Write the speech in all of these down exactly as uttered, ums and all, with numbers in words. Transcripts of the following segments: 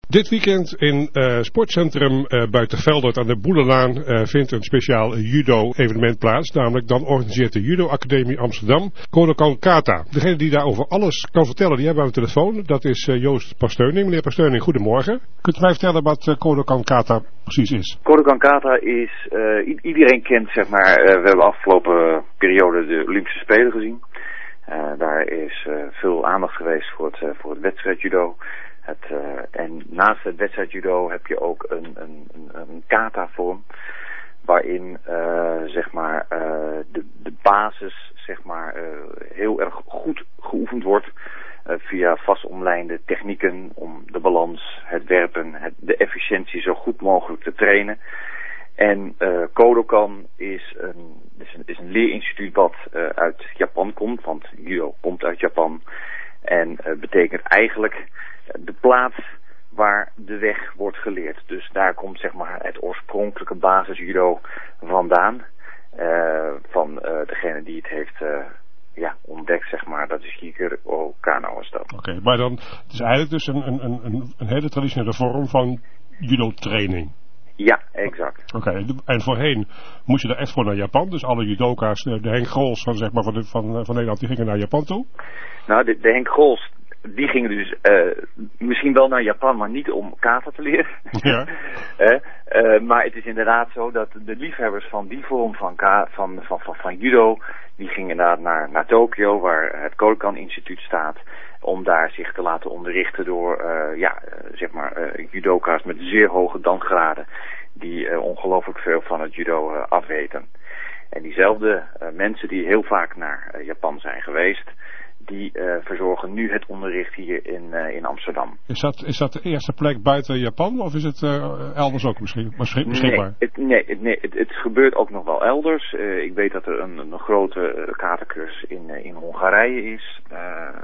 Dit weekend in uh, sportcentrum uh, Buitenveldert aan de Boelenlaan uh, vindt een speciaal judo-evenement plaats. Namelijk dan organiseert de Judo Academie Amsterdam Kodokan Kata. Degene die daarover alles kan vertellen, die hebben we aan de telefoon. Dat is uh, Joost Pasteuning. Meneer Pasteuning, goedemorgen. Kunt u mij vertellen wat uh, Kodokan Kata precies is? Kodokan Kata is, uh, i- iedereen kent zeg maar, uh, we hebben afgelopen periode de Olympische Spelen gezien. Uh, daar is uh, veel aandacht geweest voor het, uh, voor het wedstrijdjudo. Het, uh, en naast het wedstrijdjudo heb je ook een, een, een, een kata-vorm waarin uh, zeg maar, uh, de, de basis zeg maar, uh, heel erg goed geoefend wordt uh, via vastomlijnde technieken om de balans, het werpen, het, de efficiëntie zo goed mogelijk te trainen. En uh, Kodokan is een, is een, is een leerinstituut wat uh, uit Japan komt, want judo komt uit Japan. En uh, betekent eigenlijk de plaats waar de weg wordt geleerd. Dus daar komt zeg maar het oorspronkelijke basisjudo vandaan. Uh, van uh, degene die het heeft uh, ja, ontdekt, zeg maar. Dat is Hikaru Kano was dat. Oké, okay, maar dan het is eigenlijk dus een, een, een, een hele traditionele vorm van judo-training. Ja, exact. Oké, okay, en voorheen moest je daar echt voor naar Japan. Dus alle judoka's, de Henk Grols van, zeg maar, van, de, van, van Nederland, die gingen naar Japan toe. Nou, de, de Henk Grols, die gingen dus uh, misschien wel naar Japan, maar niet om kata te leren. Ja. uh, uh, maar het is inderdaad zo dat de liefhebbers van die vorm van, ka- van, van, van, van judo, die gingen inderdaad naar, naar Tokio, waar het Kodokan Instituut staat, om daar zich te laten onderrichten door uh, ja, uh, zeg maar, uh, judoka's met zeer hoge dansgraden, die uh, ongelooflijk veel van het judo uh, afweten. En diezelfde uh, mensen die heel vaak naar uh, Japan zijn geweest, die uh, verzorgen nu het onderricht hier in, uh, in Amsterdam. Is dat, is dat de eerste plek buiten Japan of is het uh, elders ook misschien, misschien, beschikbaar? Nee, het, nee, het, nee het, het gebeurt ook nog wel elders. Uh, ik weet dat er een, een grote uh, katercursus in, uh, in Hongarije is. Uh,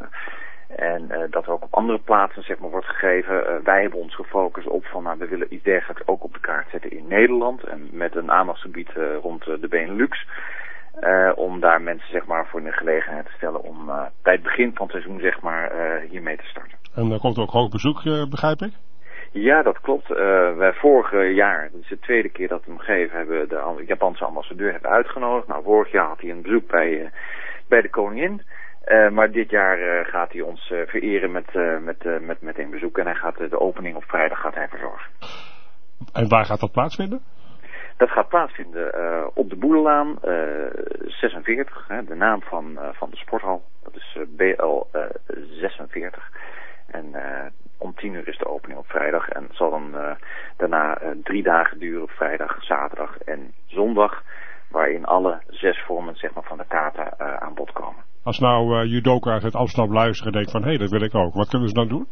en uh, dat er ook op andere plaatsen zeg maar, wordt gegeven. Uh, wij hebben ons gefocust op van nou, we willen iets dergelijks ook op de kaart zetten in Nederland. En met een aandachtsgebied uh, rond uh, de Benelux. Uh, om daar mensen zeg maar, voor in de gelegenheid te stellen om uh, bij het begin van het seizoen zeg maar, uh, hiermee te starten. En daar komt ook hoog bezoek, uh, begrijp ik? Ja, dat klopt. Uh, wij vorig jaar, dat is de tweede keer dat we hem geven, hebben de Japanse ambassadeur hebben uitgenodigd. Nou, vorig jaar had hij een bezoek bij, uh, bij de koningin. Uh, maar dit jaar uh, gaat hij ons uh, vereren met, uh, met, uh, met, met een bezoek. En hij gaat uh, de opening op vrijdag gaat hij verzorgen. En waar gaat dat plaatsvinden? Dat gaat plaatsvinden uh, op de Boelenlaan uh, zesenveertig, hè, de naam van, uh, van de sporthal. Dat is uh, B L uh, zesenveertig. En uh, om tien uur is de opening op vrijdag. En het zal dan uh, daarna uh, drie dagen duren op vrijdag, zaterdag en zondag. Waarin alle zes vormen zeg maar, van de kata uh, aan bod komen. Als nou uh, judoka's uit Amsterdam luisteren en denken van hé, hey, dat wil ik ook. Wat kunnen ze dan doen?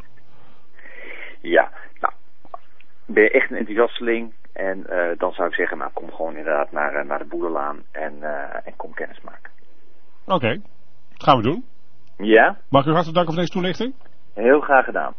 Ja, nou, ben je echt een enthousiasteling? En uh, dan zou ik zeggen, nou kom gewoon inderdaad naar, uh, naar de Boelenlaan en, uh, en kom kennis maken. Oké, okay. Dat gaan we doen. Ja? Mag ik u hartelijk danken voor deze toelichting? Heel graag gedaan.